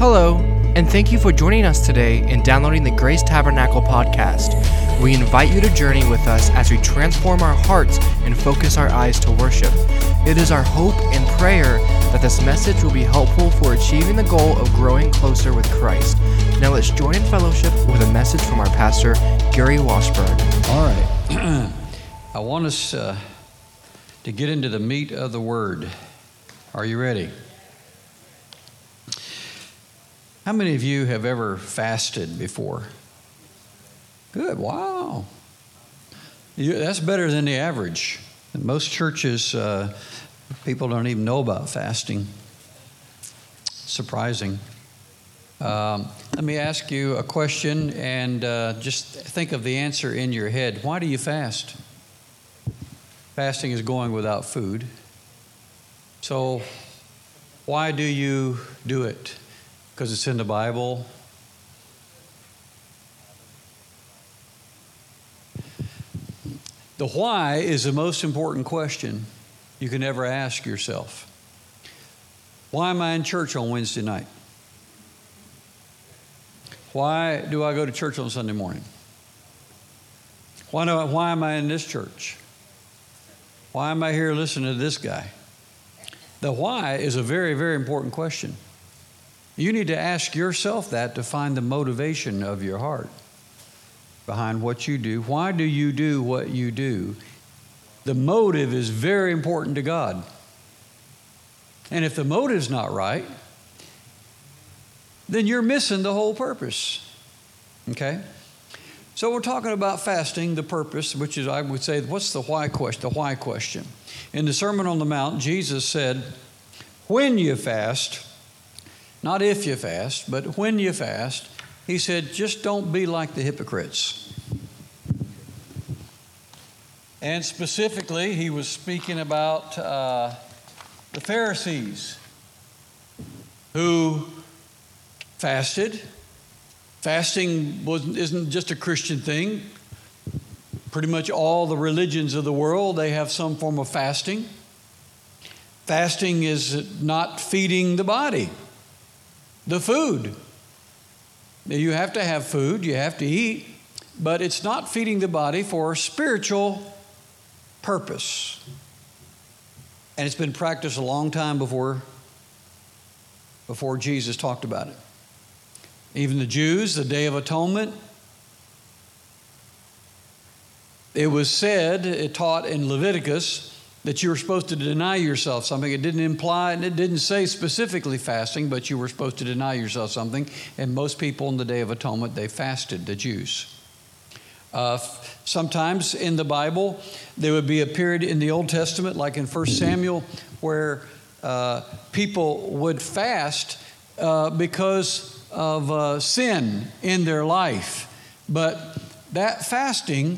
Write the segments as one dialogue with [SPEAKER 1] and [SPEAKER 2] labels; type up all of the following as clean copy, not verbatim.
[SPEAKER 1] Hello, and thank you for joining us today in downloading the Grace Tabernacle podcast. We invite you to journey with us as we transform our hearts and focus our eyes to worship. It is our hope and prayer that this message will be helpful for achieving the goal of growing closer with Christ. Now let's join in fellowship with a message from our pastor, Gary Washburn.
[SPEAKER 2] All right. I want us to get into the meat of the Word. Are you ready? How many of you have ever fasted before? Good. Wow. That's better than the average. In most churches, people don't even know about fasting. Surprising. Let me ask you a question and just think of the answer in your head. Why do you fast? Fasting is going without food. So why do you do it? Because it's in the Bible? The why is the most important question you can ever ask yourself. Why am I in church on Wednesday night? Why do I go to church on Sunday morning? Why am I in this church? Why am I here listening to this guy? The why is a very, very important question. You need to ask yourself that to find the motivation of your heart behind what you do. Why do you do what you do? The motive is very important to God. And if the motive's not right, then you're missing the whole purpose. Okay? So we're talking about fasting, the purpose, which is, I would say, what's the why question? The why question. In the Sermon on the Mount, Jesus said, when you fast, not if you fast, but when you fast, he said, just don't be like the hypocrites. And specifically, he was speaking about the Pharisees who fasted. Fasting isn't just a Christian thing. Pretty much all the religions of the world, they have some form of fasting. Fasting is not feeding the body. The food. You have to have food, you have to eat, but it's not feeding the body for spiritual purpose. And it's been practiced a long time before Jesus talked about it. Even the Jews, the Day of Atonement, it was said, it taught in Leviticus, that you were supposed to deny yourself something. It didn't imply, and it didn't say specifically fasting, but you were supposed to deny yourself something. And most people on the Day of Atonement, they fasted, the Jews. Sometimes in the Bible, there would be a period in the Old Testament, like in 1 Samuel, where people would fast because of sin in their life. But that fasting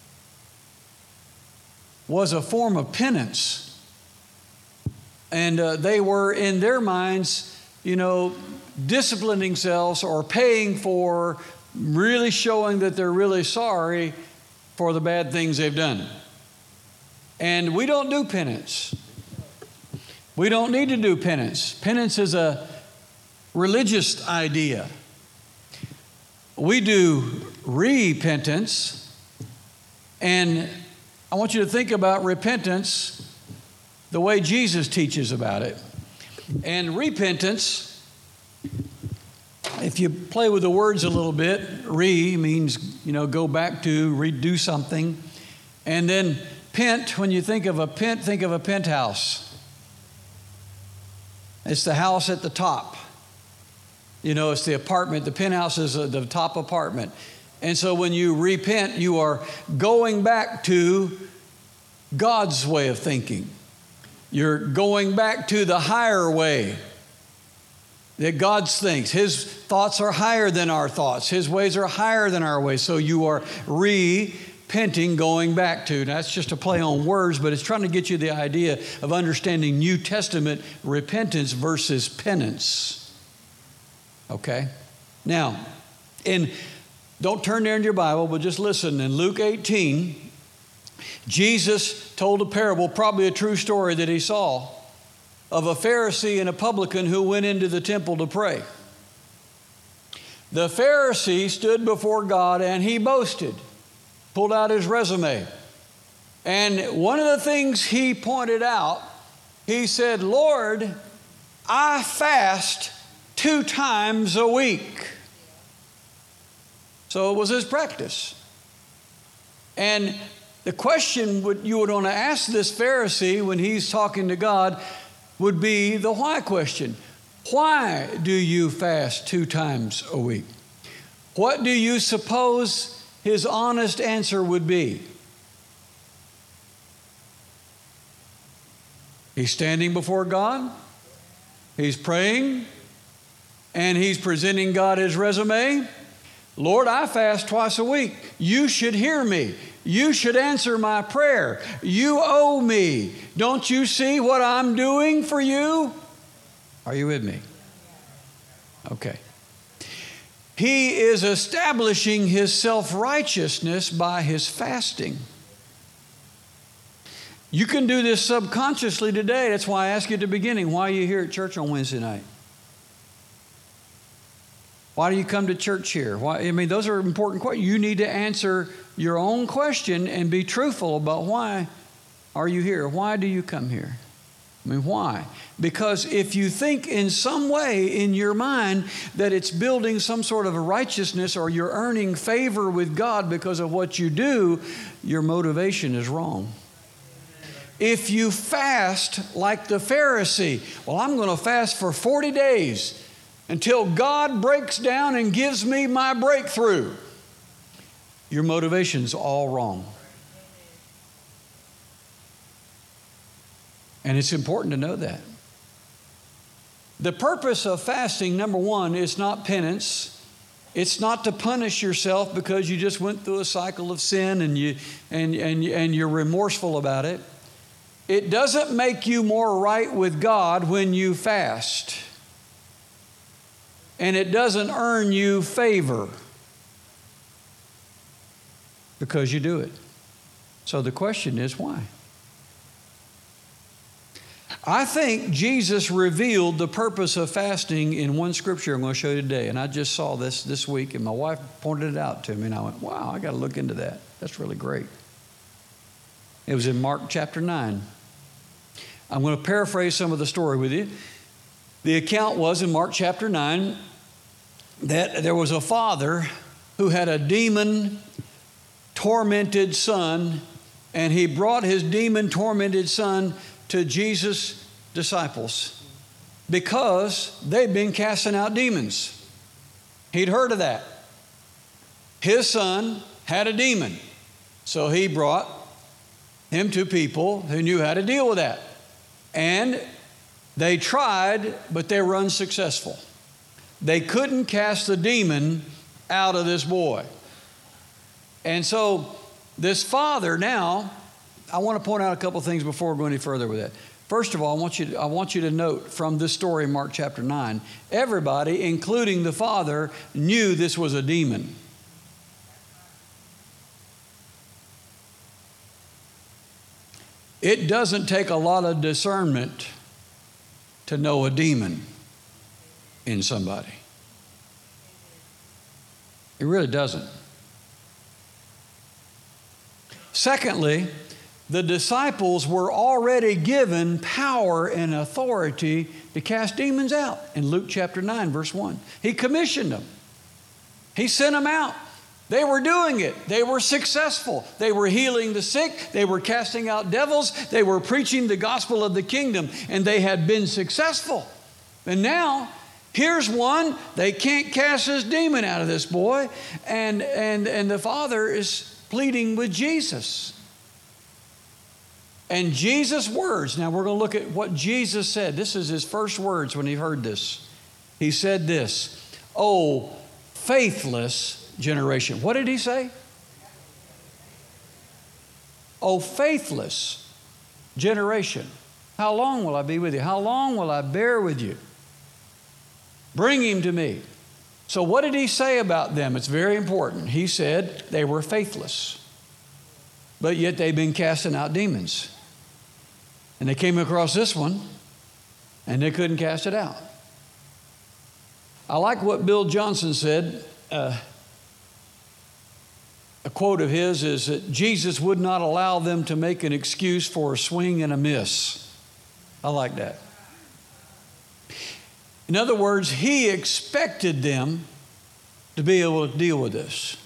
[SPEAKER 2] was a form of penance. And they were, in their minds, disciplining themselves or paying for really showing that they're really sorry for the bad things they've done. And we don't do penance. We don't need to do penance. Penance is a religious idea. We do repentance, and I want you to think about repentance the way Jesus teaches about it. And repentance, if you play with the words a little bit, means, go back to, redo something. And then pent, when you think of a penthouse. It's the house at the top. It's the apartment. The penthouse is the top apartment. And so when you repent, you are going back to God's way of thinking. You're going back to the higher way that God thinks. His thoughts are higher than our thoughts. His ways are higher than our ways. So you are repenting, going back to. Now, that's just a play on words, but it's trying to get you the idea of understanding New Testament repentance versus penance. Okay? Now, don't turn there in your Bible, but just listen. In Luke 18, Jesus told a parable, probably a true story that he saw, of a Pharisee and a publican who went into the temple to pray. The Pharisee stood before God and he boasted, pulled out his resume. And one of the things he pointed out, he said, Lord, I fast 2 times a week. So it was his practice. And the question you would want to ask this Pharisee when he's talking to God would be the why question. Why do you fast 2 times a week? What do you suppose his honest answer would be? He's standing before God, he's praying, and he's presenting God his resume. Lord, I fast twice a week. You should hear me. You should answer my prayer. You owe me. Don't you see what I'm doing for you? Are you with me? Okay. He is establishing his self-righteousness by his fasting. You can do this subconsciously today. That's why I asked you at the beginning, why are you here at church on Wednesday night? Why do you come to church here? Those are important questions. You need to answer your own question and be truthful about why are you here? Why do you come here? Why? Because if you think in some way in your mind that it's building some sort of a righteousness or you're earning favor with God because of what you do, your motivation is wrong. If you fast like the Pharisee, well, I'm going to fast for 40 days until God breaks down and gives me my breakthrough, your motivation's all wrong. And it's important to know that. The purpose of fasting, number one, is not penance. It's not to punish yourself because you just went through a cycle of sin and you're remorseful about it. It doesn't make you more right with God when you fast. And it doesn't earn you favor because you do it. So the question is why? I think Jesus revealed the purpose of fasting in one scripture I'm going to show you today. And I just saw this week, and my wife pointed it out to me, and I went, wow, I got to look into that. That's really great. It was in Mark chapter 9. I'm going to paraphrase some of the story with you. The account was in Mark chapter 9 that there was a father who had a demon-tormented son, and he brought his demon-tormented son to Jesus' disciples because they'd been casting out demons. He'd heard of that. His son had a demon, so he brought him to people who knew how to deal with that. And they tried, but they were unsuccessful. They couldn't cast the demon out of this boy. And so this father now, I want to point out a couple things before we go any further with that. First of all, I want you to note from this story in Mark chapter 9, everybody, including the father, knew this was a demon. It doesn't take a lot of discernment to know a demon in somebody. It really doesn't. Secondly, the disciples were already given power and authority to cast demons out in Luke chapter 9, verse 1. He commissioned them. He sent them out. They were doing it. They were successful. They were healing the sick. They were casting out devils. They were preaching the gospel of the kingdom, and they had been successful. And now, here's one. They can't cast this demon out of this boy, and the father is pleading with Jesus. And Jesus' words, now we're going to look at what Jesus said. This is his first words when he heard this. He said this, "Oh, faithless generation." What did he say? "Oh, faithless generation. How long will I be with you? How long will I bear with you? Bring him to me." So what did he say about them? It's very important. He said they were faithless, but yet they've been casting out demons. And they came across this one, and they couldn't cast it out. I like what Bill Johnson said. A quote of his is that Jesus would not allow them to make an excuse for a swing and a miss. I like that. In other words, he expected them to be able to deal with this.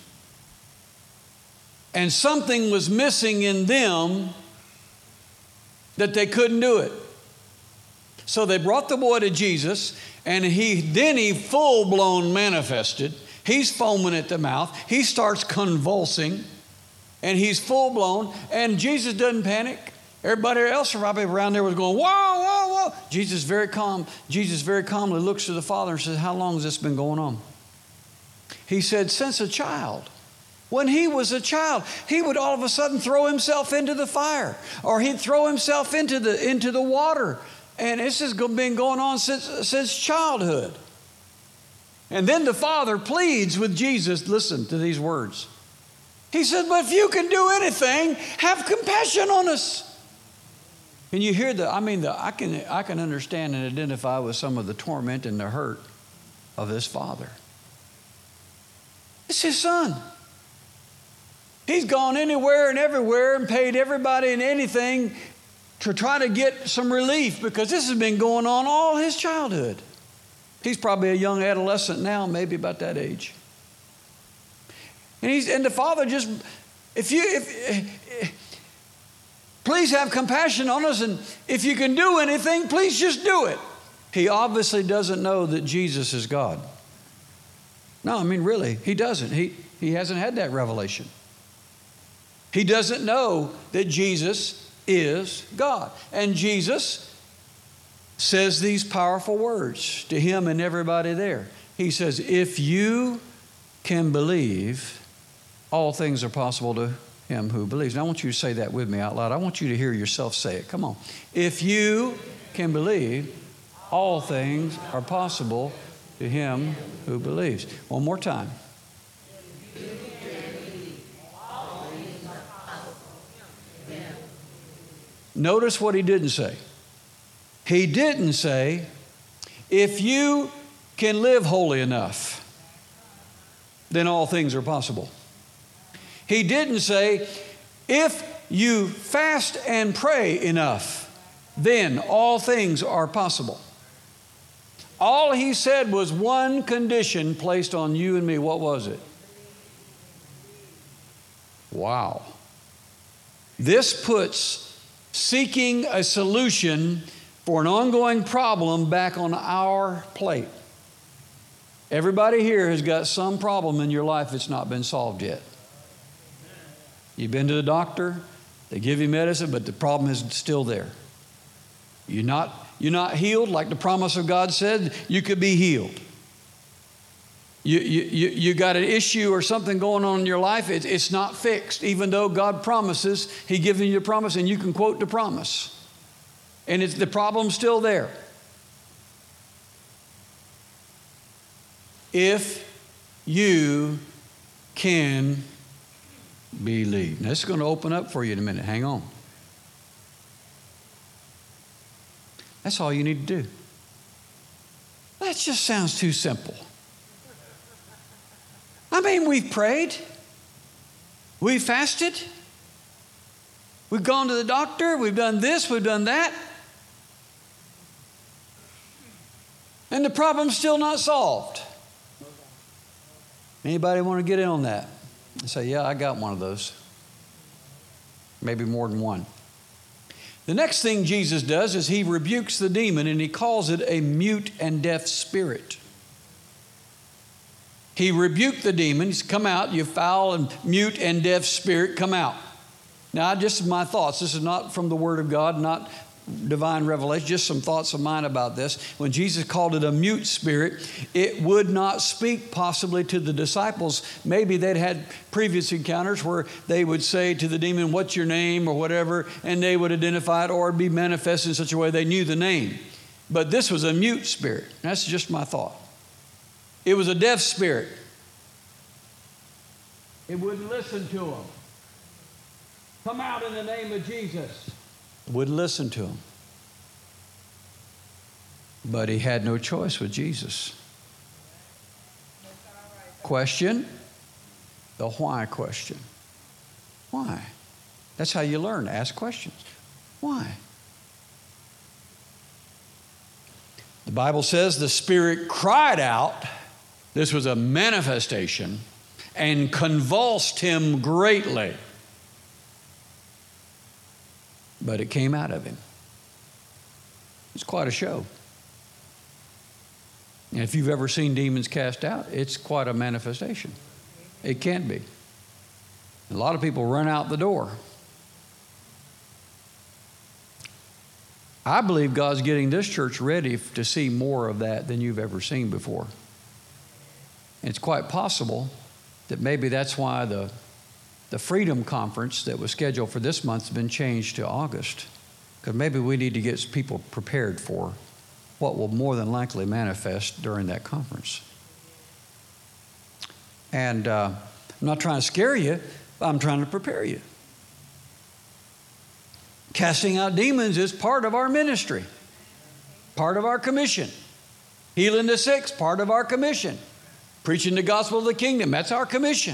[SPEAKER 2] And something was missing in them that they couldn't do it. So they brought the boy to Jesus, and he full-blown manifested. He's foaming at the mouth. He starts convulsing, and he's full-blown, and Jesus doesn't panic. Everybody else around there was going, whoa, whoa, whoa. Jesus very calm. Jesus very calmly looks to the Father and says, how long has this been going on? He said, since a child. When he was a child, he would all of a sudden throw himself into the fire, or he'd throw himself into the water. And this has been going on since childhood. And then the Father pleads with Jesus. Listen to these words. He said, but if you can do anything, have compassion on us. Can you hear I can understand and identify with some of the torment and the hurt of this father. It's his son. He's gone anywhere and everywhere and paid everybody and anything to try to get some relief, because this has been going on all his childhood. He's probably a young adolescent now, maybe about that age. And the Father just, please have compassion on us, and if you can do anything, please just do it. He obviously doesn't know that Jesus is God. No, really, he doesn't. He hasn't had that revelation. He doesn't know that Jesus is God. And Jesus says these powerful words to him and everybody there. He says, if you can believe, all things are possible to him who believes. Now I want you to say that with me out loud. I want you to hear yourself say it. Come on. If you can believe, all things are possible to him who believes. One more time. Notice what he didn't say. He didn't say, if you can live holy enough, then all things are possible. He didn't say, if you fast and pray enough, then all things are possible. All he said was one condition placed on you and me. What was it? Wow. This puts seeking a solution for an ongoing problem back on our plate. Everybody here has got some problem in your life that's not been solved yet. You've been to the doctor, they give you medicine, but the problem is still there. You're not healed like the promise of God said. You could be healed. You got an issue or something going on in your life. It's not fixed, even though God promises. He gives you the promise, and you can quote the promise. And the problem's still there. If you can believe. Now, this is going to open up for you in a minute. Hang on. That's all you need to do. That just sounds too simple. We've prayed. We've fasted. We've gone to the doctor. We've done this. We've done that. And the problem's still not solved. Anybody want to get in on that? And say, yeah, I got one of those. Maybe more than one. The next thing Jesus does is he rebukes the demon, and he calls it a mute and deaf spirit. He rebuked the demons. Come out, you foul and mute and deaf spirit, come out. Now, just my thoughts. This is not from the Word of God, not divine revelation, just some thoughts of mine about this. When Jesus called it a mute spirit, it would not speak possibly to the disciples. Maybe they'd had previous encounters where they would say to the demon, what's your name or whatever, and they would identify it or be manifested in such a way they knew the name. But this was a mute spirit. That's just my thought. It was a deaf spirit. It wouldn't listen to him. Come out in the name of Jesus. Wouldn't listen to him. But he had no choice with Jesus. question, the why question. Why? That's how you learn, ask questions. Why? The Bible says the Spirit cried out. This was a manifestation, and convulsed him greatly. But it came out of him. It's quite a show. And if you've ever seen demons cast out, it's quite a manifestation. It can be. A lot of people run out the door. I believe God's getting this church ready to see more of that than you've ever seen before. And it's quite possible that maybe that's why the Freedom Conference that was scheduled for this month has been changed to August. Because maybe we need to get people prepared for what will more than likely manifest during that conference. And I'm not trying to scare you, but I'm trying to prepare you. Casting out demons is part of our ministry, part of our commission. Healing the sick, part of our commission. Preaching the gospel of the kingdom, that's our commission.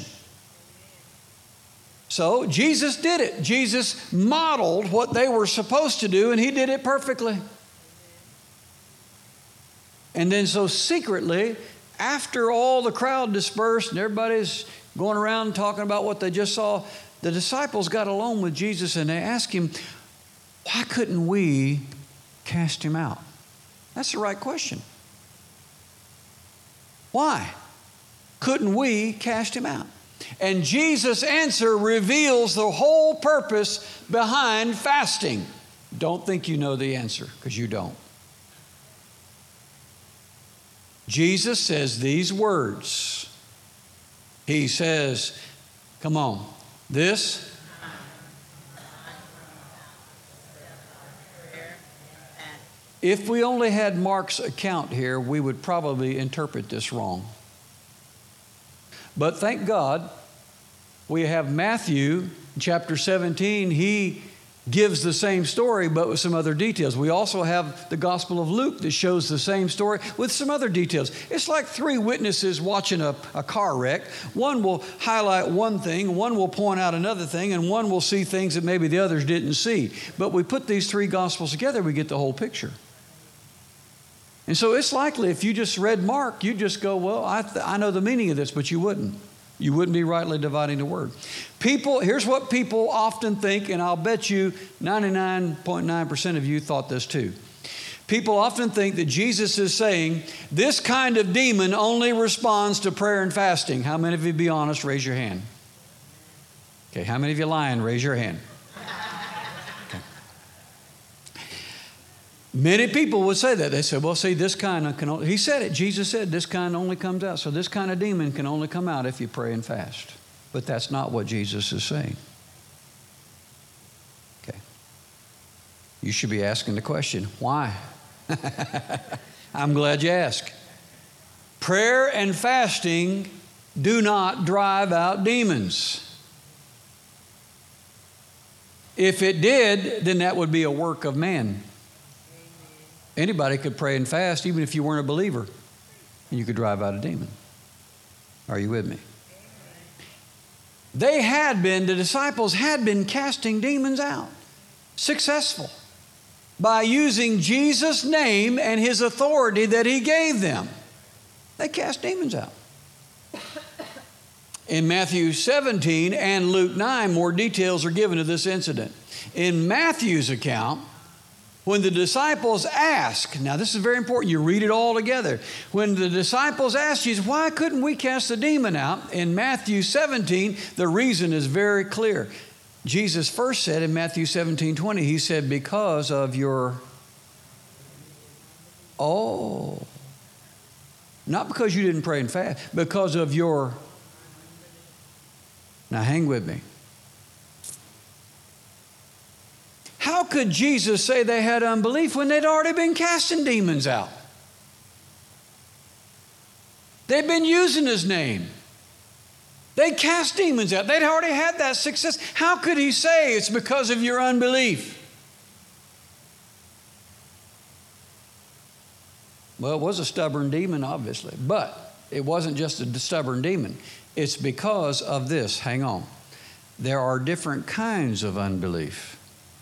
[SPEAKER 2] So Jesus did it. Jesus modeled what they were supposed to do, and he did it perfectly. And then so secretly, after all the crowd dispersed and everybody's going around talking about what they just saw, the disciples got alone with Jesus and they asked him, why couldn't we cast him out? That's the right question. Why couldn't we cast him out? And Jesus' answer reveals the whole purpose behind fasting. Don't think you know the answer, because you don't. Jesus says these words. He says, come on, this if we only had Mark's account here, we would probably interpret this wrong. But thank God, we have Matthew chapter 17. He gives the same story, but with some other details. We also have the Gospel of Luke that shows the same story with some other details. It's like three witnesses watching a car wreck. One will highlight one thing, one will point out another thing, and one will see things that maybe the others didn't see. But we put these three Gospels together, we get the whole picture. And so it's likely if you just read Mark, you'd just go, well, I know the meaning of this, but you wouldn't. You wouldn't be rightly dividing the word. Here's what people often think, and I'll bet you 99.9% of you thought this too. People often think that Jesus is saying, this kind of demon only responds to prayer and fasting. How many of you, be honest, raise your hand? Okay, how many of you lying, raise your hand? Many people would say that. They said, well, see, this kind can only, he said it, Jesus said, this kind only comes out. So this kind of demon can only come out if you pray and fast. But that's not what Jesus is saying. Okay. You should be asking the question, why? I'm glad you asked. Prayer and fasting do not drive out demons. If it did, then that would be a work of man. Anybody could pray and fast, even if you weren't a believer, and you could drive out a demon. Are you with me? The disciples had been casting demons out, successful, by using Jesus' name and his authority that he gave them. They cast demons out. In Matthew 17 and Luke 9, more details are given of this incident. In Matthew's account, when the disciples ask, now this is very important, you read it all together. When the disciples asked Jesus, why couldn't we cast the demon out? In Matthew 17, the reason is very clear. Jesus first said in Matthew 17:20, he said, because of your, not because you didn't pray and fast, because of your, now hang with me. How could Jesus say they had unbelief when they'd already been casting demons out? They'd been using his name. They cast demons out. They'd already had that success. How could he say it's because of your unbelief? Well, it was a stubborn demon, obviously. But it wasn't just a stubborn demon. It's because of this. Hang on. There are different kinds of unbelief.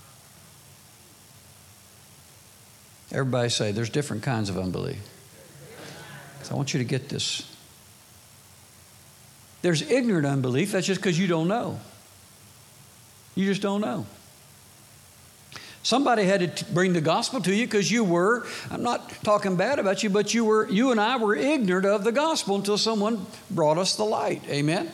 [SPEAKER 2] Everybody say, there's different kinds of unbelief. So I want you to get this. There's ignorant unbelief. That's just because you don't know. You just don't know. Somebody had to bring the gospel to you because you were, I'm not talking bad about you, but you and I were ignorant of the gospel until someone brought us the light. Amen?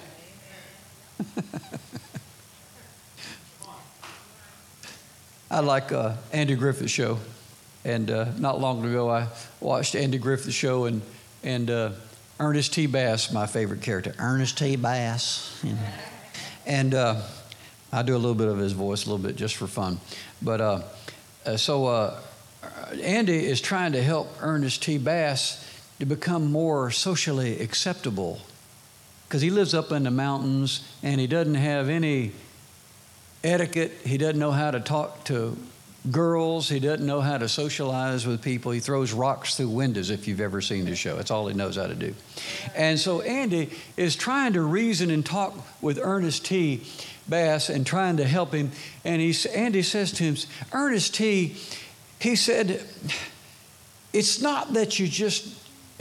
[SPEAKER 2] I like Andy Griffith's show. And not long ago, I watched Andy Griffith's show, and Ernest T. Bass, my favorite character. Ernest T. Bass. You know. And I do a little bit of his voice, a little bit just for fun. But so Andy is trying to help Ernest T. Bass to become more socially acceptable because he lives up in the mountains and he doesn't have any etiquette. He doesn't know how to talk to girls. He doesn't know how to socialize with people. He throws rocks through windows, if you've ever seen the show. That's all he knows how to do. And so Andy is trying to reason and talk with Ernest T. Bass and trying to help him. And Andy says to him, Ernest T., he said, it's not that you just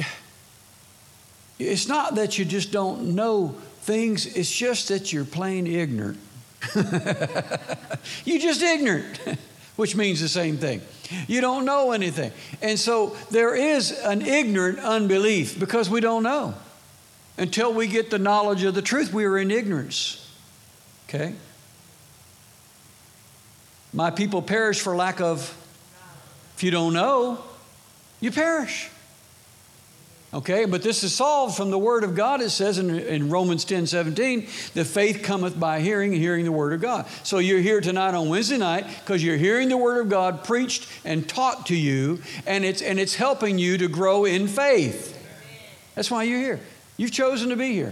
[SPEAKER 2] don't know things. It's just that you're plain ignorant. You're just ignorant. Which means the same thing. You don't know anything. And so there is an ignorant unbelief because we don't know. Until we get the knowledge of the truth, we are in ignorance. Okay? My people perish for lack of, if you don't know, you perish. Okay, but this is solved from the Word of God. It says in Romans 10:17, that faith cometh by hearing, and hearing the Word of God. So you're here tonight on Wednesday night because you're hearing the Word of God preached and taught to you, and it's helping you to grow in faith. That's why you're here. You've chosen to be here.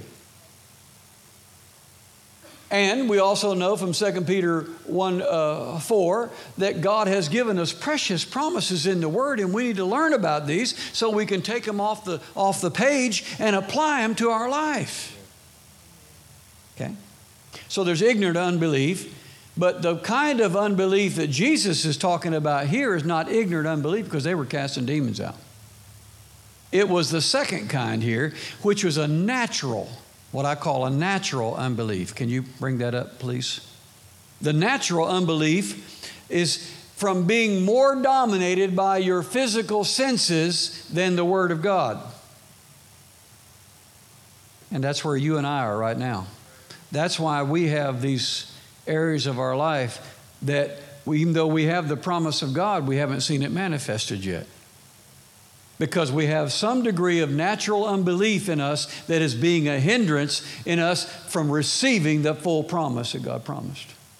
[SPEAKER 2] And we also know from 2 Peter 1:4 that God has given us precious promises in the Word, and we need to learn about these so we can take them off the page and apply them to our life. Okay? So there's ignorant unbelief, but the kind of unbelief that Jesus is talking about here is not ignorant unbelief because they were casting demons out. It was the second kind here, which was a natural, what I call a natural unbelief. Can you bring that up, please? The natural unbelief is from being more dominated by your physical senses than the Word of God. And that's where you and I are right now. That's why we have these areas of our life that even though we have the promise of God, we haven't seen it manifested yet. Because we have some degree of natural unbelief in us that is being a hindrance in us from receiving the full promise that God promised.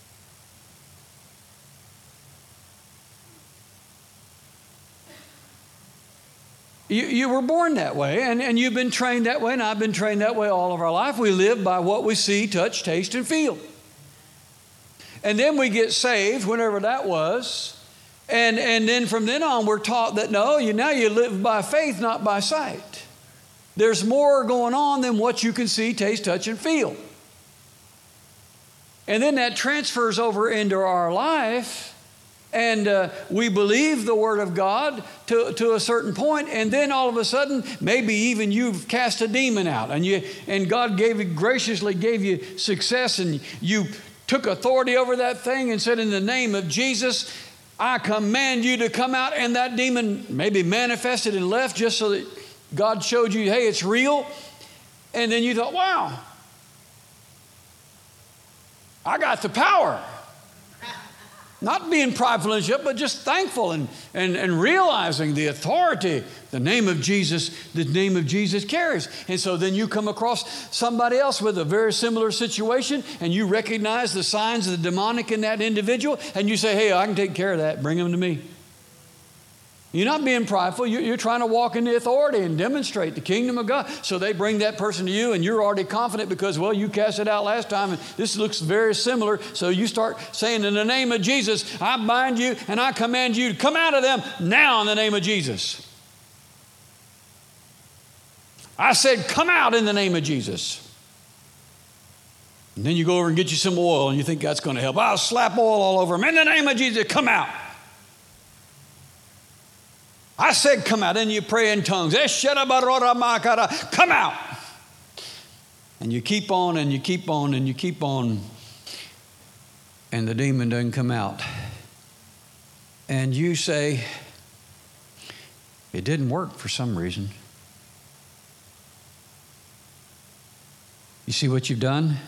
[SPEAKER 2] You were born that way, and you've been trained that way, and I've been trained that way all of our life. We live by what we see, touch, taste, and feel. And then we get saved, whenever that was. And then from then on, we're taught that now you live by faith, not by sight. There's more going on than what you can see, taste, touch, and feel. And then that transfers over into our life, and we believe the Word of God to a certain point, and then all of a sudden, maybe even you've cast a demon out, and God graciously gave you success, and you took authority over that thing and said, in the name of Jesus, I command you to come out, and that demon maybe manifested and left just so that God showed you, hey, it's real. And then you thought, wow, I got the power. Not being prideful and shit, but just thankful and realizing the authority the name of Jesus carries. And so then you come across somebody else with a very similar situation, and you recognize the signs of the demonic in that individual, and you say, hey, I can take care of that. Bring them to me. You're not being prideful. You're trying to walk in the authority and demonstrate the kingdom of God. So they bring that person to you, and you're already confident because, well, you cast it out last time, and this looks very similar. So you start saying, in the name of Jesus, I bind you, and I command you to come out of them now in the name of Jesus. I said, come out in the name of Jesus. And then you go over and get you some oil and you think that's going to help. I'll slap oil all over him. In the name of Jesus, come out. I said, come out. Then you pray in tongues. Come out. And you keep on and you keep on and you keep on. And the demon doesn't come out. And you say, it didn't work for some reason. You see what you've done?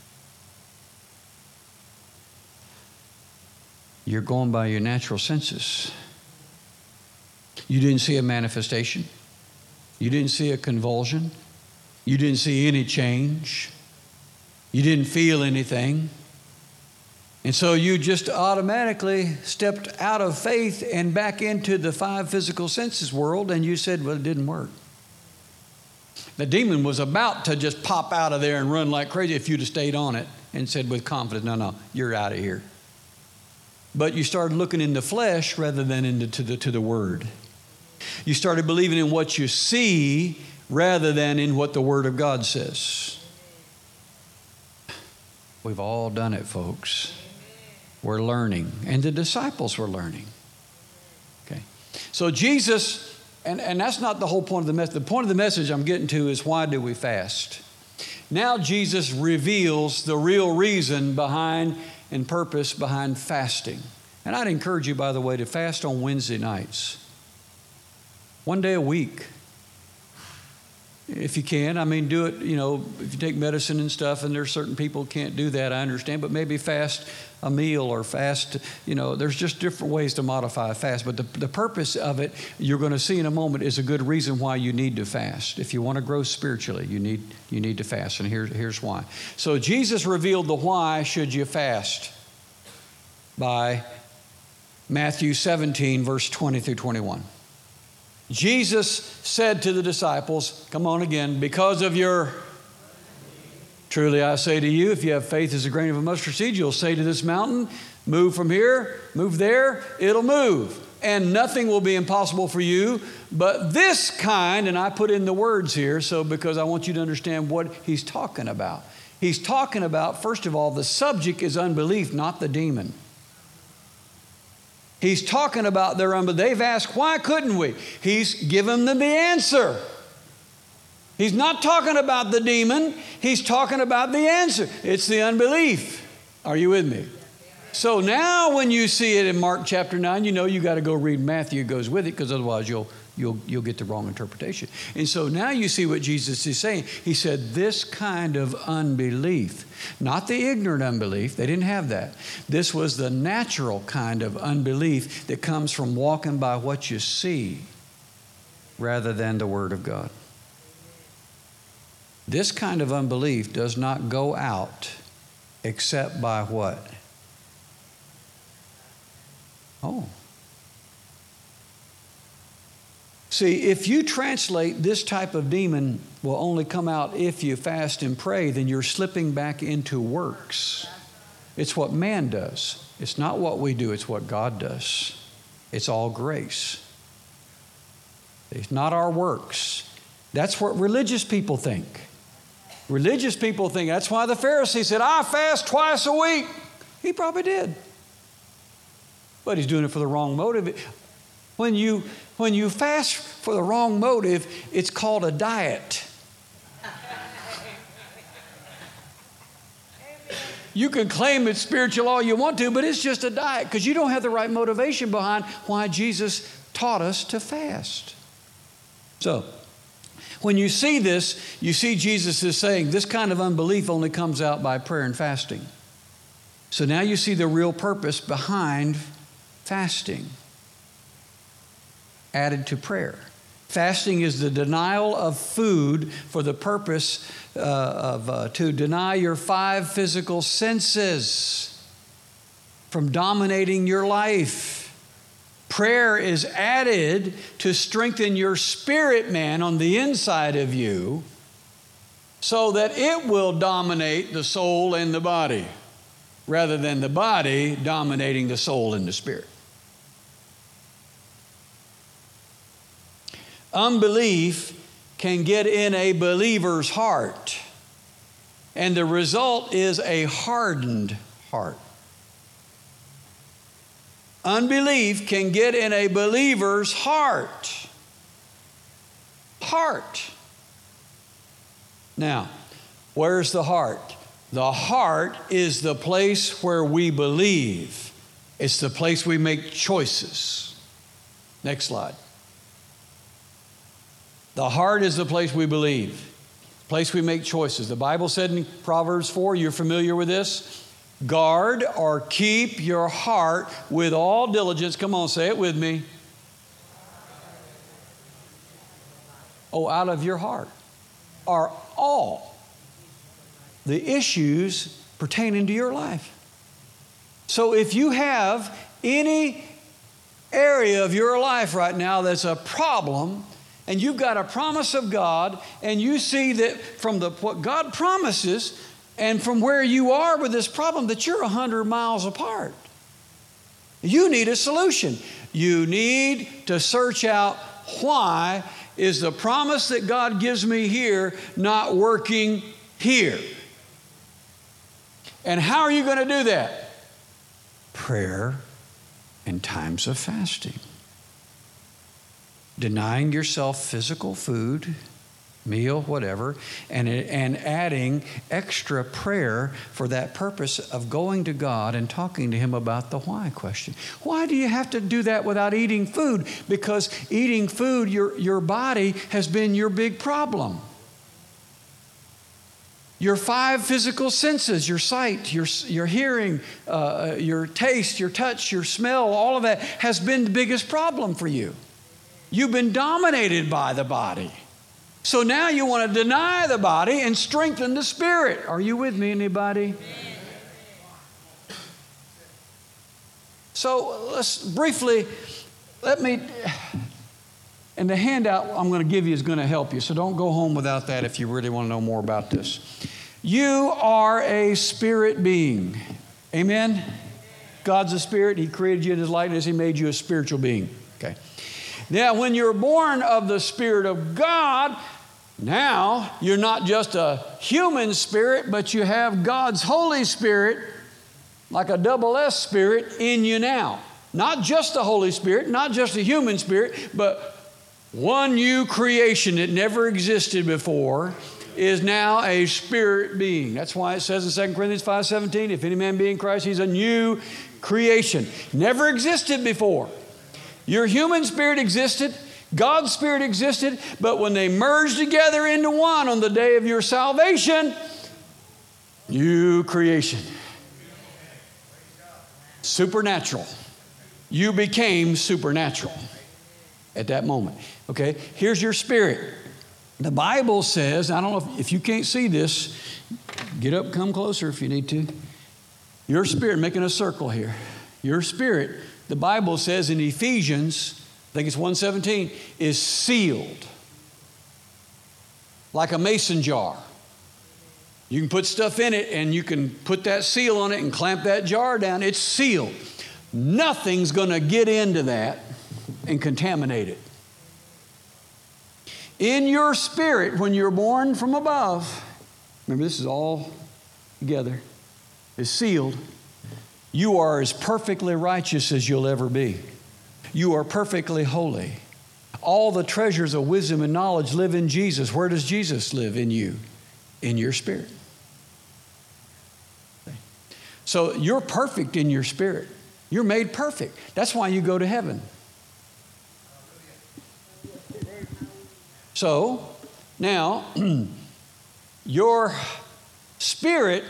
[SPEAKER 2] You're going by your natural senses. You didn't see a manifestation. You didn't see a convulsion. You didn't see any change. You didn't feel anything. And so you just automatically stepped out of faith and back into the five physical senses world, and you said, well, it didn't work. The demon was about to just pop out of there and run like crazy if you'd have stayed on it and said with confidence, no, you're out of here. But you started looking in the flesh rather than to the Word. You started believing in what you see rather than in what the Word of God says. We've all done it, folks. We're learning. And the disciples were learning. Okay. So Jesus, and that's not the whole point of the message. The point of the message I'm getting to is, why do we fast? Now Jesus reveals the real reason behind and purpose behind fasting. And I'd encourage you, by the way, to fast on Wednesday nights. One day a week. If you can. I mean, do it, if you take medicine and stuff, and there's certain people who can't do that, I understand, but maybe fast a meal or fast, there's just different ways to modify a fast. But the purpose of it, you're going to see in a moment, is a good reason why you need to fast. If you want to grow spiritually, you need to fast, and here's why. So Jesus revealed the why should you fast by Matthew 17, verse 20 through 21. Jesus said to the disciples, come on again, because of your, truly I say to you, if you have faith as a grain of a mustard seed, you'll say to this mountain, move from here, move there, it'll move. And nothing will be impossible for you. But this kind, and I put in the words here, because I want you to understand what he's talking about. He's talking about, first of all, the subject is unbelief, not the demon. He's talking about their unbelief. They've asked, why couldn't we? He's given them the answer. He's not talking about the demon. He's talking about the answer. It's the unbelief. Are you with me? So now when you see it in Mark chapter 9, you got to go read Matthew. It goes with it, because otherwise you'll get the wrong interpretation. And so now you see what Jesus is saying. He said, this kind of unbelief, not the ignorant unbelief. They didn't have that. This was the natural kind of unbelief that comes from walking by what you see rather than the Word of God. This kind of unbelief does not go out except by what? Oh. See, if you translate this type of demon will only come out if you fast and pray, then you're slipping back into works. It's what man does. It's not what we do, it's what God does. It's all grace. It's not our works. That's what religious people think. Religious people think, that's why the Pharisee said, I fast twice a week. He probably did. But he's doing it for the wrong motive. When you fast for the wrong motive, it's called a diet. You can claim it's spiritual all you want to, but it's just a diet because you don't have the right motivation behind why Jesus taught us to fast. So, when you see this, you see Jesus is saying this kind of unbelief only comes out by prayer and fasting. So now you see the real purpose behind fasting added to prayer. Fasting is the denial of food for the purpose to deny your five physical senses from dominating your life. Prayer is added to strengthen your spirit man on the inside of you so that it will dominate the soul and the body rather than the body dominating the soul and the spirit. Unbelief can get in a believer's heart. And the result is a hardened heart. Unbelief can get in a believer's heart. Heart. Now, where's the heart? The heart is the place where we believe. It's the place we make choices. Next slide. The heart is the place we believe. The place we make choices. The Bible said in Proverbs 4, you're familiar with this? Guard or keep your heart with all diligence. Come on, say it with me. Oh, out of your heart are all the issues pertaining to your life. So if you have any area of your life right now that's a problem, and you've got a promise of God, and you see that from what God promises and from where you are with this problem that you're 100 miles apart. You need a solution. You need to search out why is the promise that God gives me here not working here? And how are you going to do that? Prayer and times of fasting. Denying yourself physical food, meal, whatever, and adding extra prayer for that purpose of going to God and talking to Him about the why question. Why do you have to do that without eating food? Because eating food, your body has been your big problem. Your 5 physical senses, your sight, your hearing, your taste, your touch, your smell, all of that has been the biggest problem for you. You've been dominated by the body. So now you want to deny the body and strengthen the spirit. Are you with me, anybody? So let's briefly, and the handout I'm going to give you is going to help you. So don't go home without that if you really want to know more about this. You are a spirit being. Amen? God's a spirit. He created you in His likeness. He made you a spiritual being. Okay. Now, when you're born of the Spirit of God, now you're not just a human spirit, but you have God's Holy Spirit, like a double S spirit, in you now. Not just the Holy Spirit, not just a human spirit, but one new creation that never existed before is now a spirit being. That's why it says in 2 Corinthians 5:17, if any man be in Christ, he's a new creation. Never existed before. Your human spirit existed, God's spirit existed, but when they merged together into one on the day of your salvation, new creation. Supernatural. You became supernatural at that moment. Okay, here's your spirit. The Bible says, I don't know if you can't see this, get up, come closer if you need to. Your spirit, making a circle here. Your spirit, the Bible says in Ephesians, I think it's 1:17, is sealed. Like a mason jar. You can put stuff in it and you can put that seal on it and clamp that jar down. It's sealed. Nothing's going to get into that and contaminate it. In your spirit, when you're born from above, remember this is all together, is sealed. You are as perfectly righteous as you'll ever be. You are perfectly holy. All the treasures of wisdom and knowledge live in Jesus. Where does Jesus live in you? In your spirit. So you're perfect in your spirit. You're made perfect. That's why you go to heaven. So now, your spirit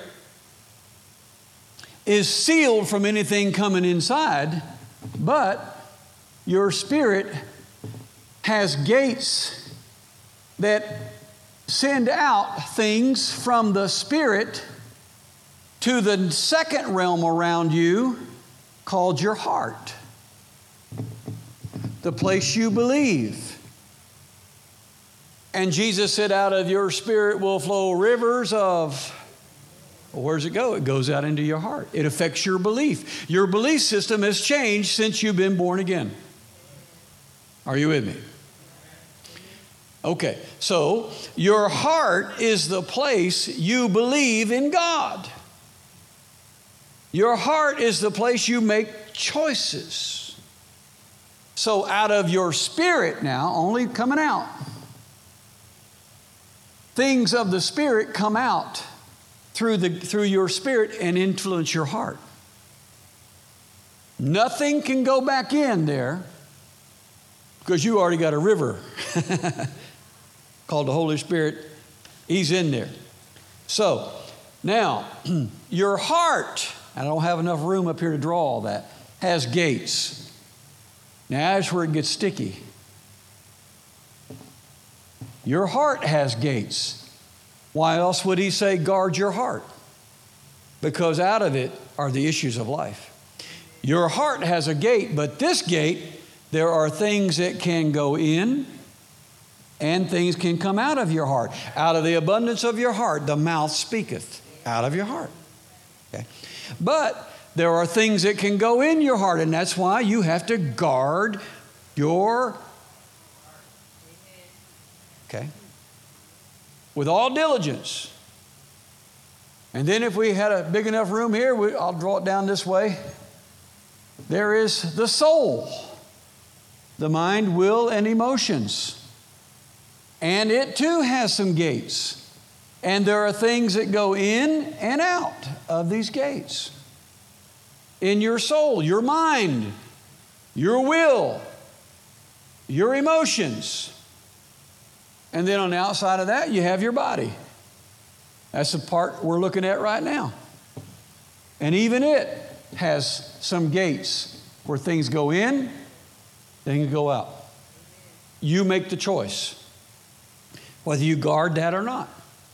[SPEAKER 2] is sealed from anything coming inside, but your spirit has gates that send out things from the spirit to the second realm around you called your heart, the place you believe. And Jesus said, out of your spirit will flow rivers of... Well, where does it go? It goes out into your heart. It affects your belief. Your belief system has changed since you've been born again. Are you with me? Okay, so your heart is the place you believe in God. Your heart is the place you make choices. So out of your spirit now, only coming out, things of the Spirit come out through your spirit and influence your heart. Nothing can go back in there because you already got a river called the Holy Spirit. He's in there. So now your heart, I don't have enough room up here to draw all that, has gates. Now that's where it gets sticky. Your heart has gates. Why else would he say guard your heart? Because out of it are the issues of life. Your heart has a gate, but this gate, there are things that can go in and things can come out of your heart. Out of the abundance of your heart, the mouth speaketh. Out of your heart. Okay. But there are things that can go in your heart, and that's why you have to guard your. Okay. With all diligence. And then if we had a big enough room here, I'll draw it down this way. There is the soul, the mind, will, and emotions. And it too has some gates. And there are things that go in and out of these gates. In your soul, your mind, your will, your emotions. And then on the outside of that, you have your body. That's the part we're looking at right now. And even it has some gates where things go in, things go out. You make the choice whether you guard that or not.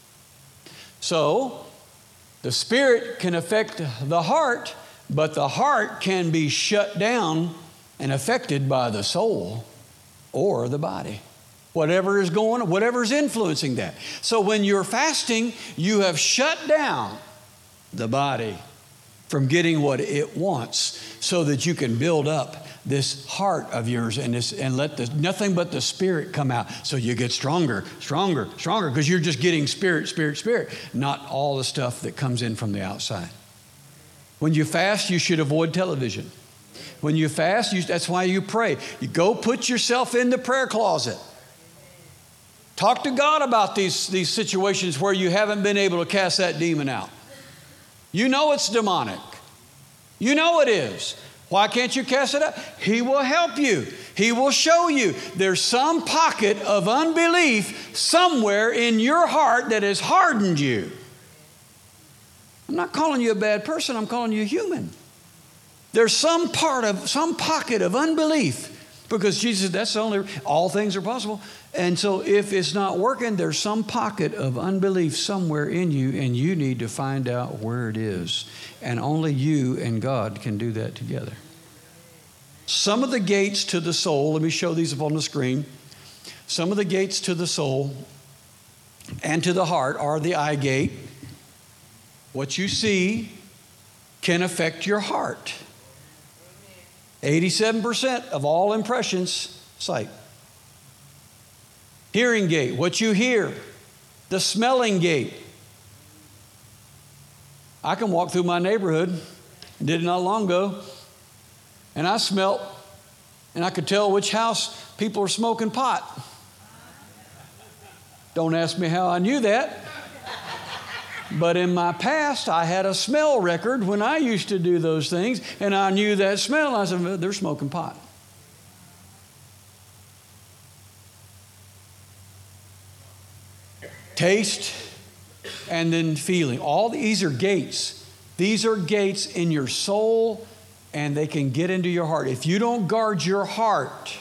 [SPEAKER 2] So, the spirit can affect the heart, but the heart can be shut down and affected by the soul or the body. Whatever is going on, whatever is influencing that. So when you're fasting, you have shut down the body from getting what it wants so that you can build up this heart of yours and let nothing but the spirit come out. So you get stronger, stronger, stronger because you're just getting spirit, spirit, spirit, not all the stuff that comes in from the outside. When you fast, you should avoid television. When you fast, that's why you pray. You go put yourself in the prayer closet. Talk to God about these situations where you haven't been able to cast that demon out. You know it's demonic. You know it is. Why can't you cast it out? He will help you. He will show you. There's some pocket of unbelief somewhere in your heart that has hardened you. I'm not calling you a bad person. I'm calling you human. There's some pocket of unbelief. Because Jesus, that's the only, all things are possible. And so if it's not working, there's some pocket of unbelief somewhere in you, and you need to find out where it is. And only you and God can do that together. Some of the gates to the soul, let me show these up on the screen. Some of the gates to the soul and to the heart are the eye gate. What you see can affect your heart. 87% of all impressions, sight. Hearing gate, what you hear. The smelling gate. I can walk through my neighborhood, did it not long ago, and I smelt, and I could tell which house people are smoking pot. Don't ask me how I knew that. But in my past, I had a smell record when I used to do those things, and I knew that smell. I said, they're smoking pot. Taste and then feeling. All these are gates. These are gates in your soul, and they can get into your heart. If you don't guard your heart,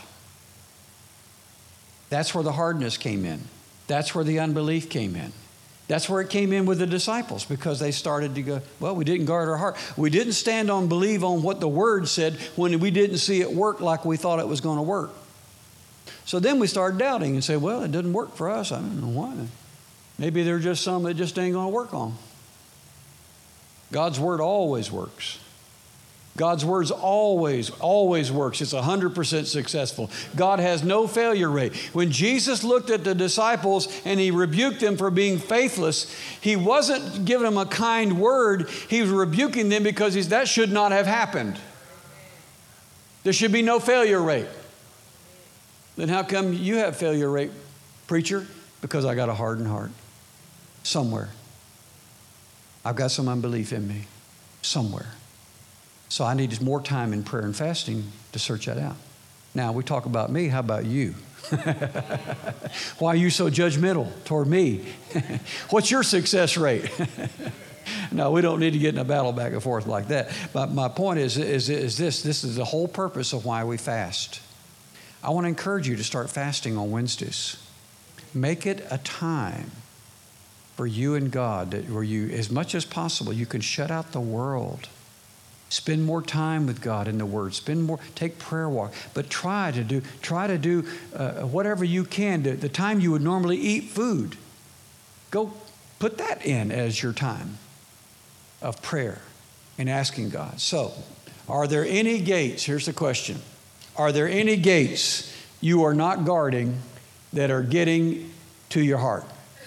[SPEAKER 2] that's where the hardness came in. That's where the unbelief came in. That's where it came in with the disciples, because they started to go, well, we didn't guard our heart. We didn't stand on believe on what the Word said when we didn't see it work like we thought it was going to work. So then we started doubting and said, well, it didn't work for us. I don't know why. Maybe there's just some that just ain't going to work on. God's Word always works. God's words always works. It's 100% successful. God has no failure rate. When Jesus looked at the disciples and he rebuked them for being faithless, he wasn't giving them a kind word. He was rebuking them because that should not have happened. There should be no failure rate. Then how come you have failure rate, preacher? Because I got a hardened heart. Somewhere. I've got some unbelief in me. Somewhere. So I need more time in prayer and fasting to search that out. Now, we talk about me. How about you? Why are you so judgmental toward me? What's your success rate? No, we don't need to get in a battle back and forth like that. But my point is this. This is the whole purpose of why we fast. I want to encourage you to start fasting on Wednesdays. Make it a time for you and God where you, as much as possible, you can shut out the world. Spend more time with God in the Word. Take prayer walk. But try to do whatever you can. The time you would normally eat food, go put that in as your time of prayer and asking God. So, are there any gates? Here's the question. Are there any gates you are not guarding that are getting to your heart?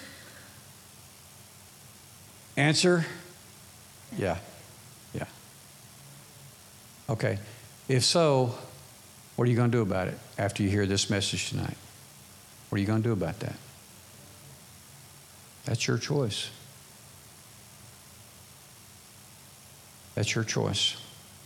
[SPEAKER 2] Answer, yeah. Okay, if so, what are you going to do about it after you hear this message tonight? What are you going to do about that? That's your choice. That's your choice.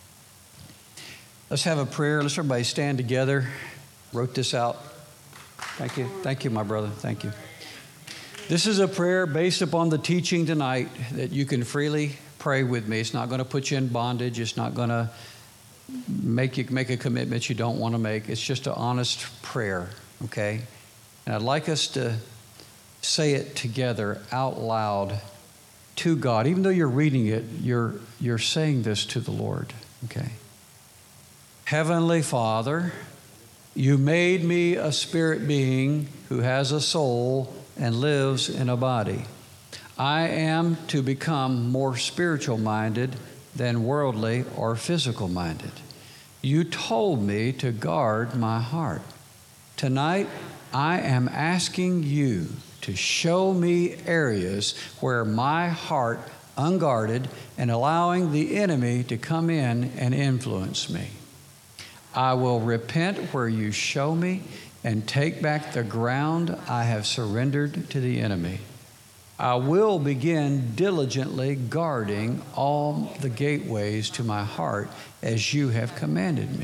[SPEAKER 2] Let's have a prayer. Let's everybody stand together. Wrote this out. Thank you. Thank you, my brother. Thank you. This is a prayer based upon the teaching tonight that you can freely pray with me. It's not going to put you in bondage. It's not going to make you make a commitment you don't want to make. It's just an honest prayer, okay? And I'd like us to say it together out loud to God. Even though you're reading it, you're saying this to the Lord, okay? Heavenly Father, you made me a spirit being who has a soul and lives in a body. I am to become more spiritual minded than worldly or physical minded. You told me to guard my heart. Tonight, I am asking you to show me areas where my heart unguarded and allowing the enemy to come in and influence me. I will repent where you show me and take back the ground I have surrendered to the enemy. I will begin diligently guarding all the gateways to my heart as you have commanded me.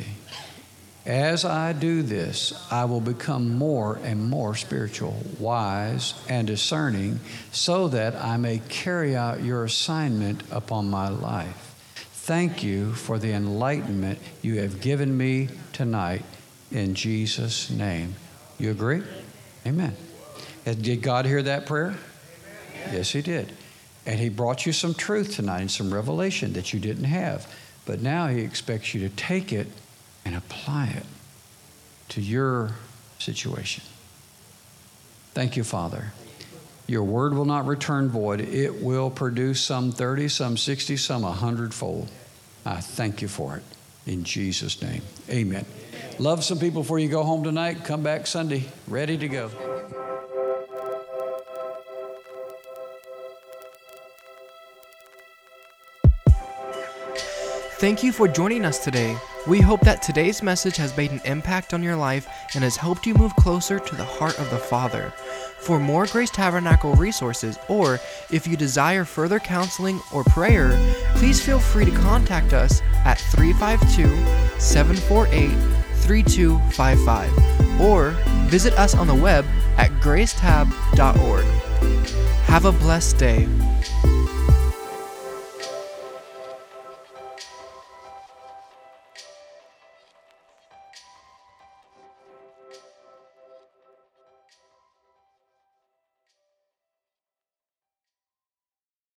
[SPEAKER 2] As I do this, I will become more and more spiritual, wise, and discerning so that I may carry out your assignment upon my life. Thank you for the enlightenment you have given me tonight in Jesus' name. You agree? Amen. Did God hear that prayer? Yes, he did. And he brought you some truth tonight and some revelation that you didn't have. But now he expects you to take it and apply it to your situation. Thank you, Father. Your word will not return void. It will produce some 30, some 60, some 100-fold. I thank you for it. In Jesus' name, amen. Love some people before you go home tonight. Come back Sunday, ready to go.
[SPEAKER 1] Thank you for joining us today. We hope that today's message has made an impact on your life and has helped you move closer to the heart of the Father. For more Grace Tabernacle resources, or if you desire further counseling or prayer, please feel free to contact us at 352-748-3255 or visit us on the web at gracetab.org. Have a blessed day.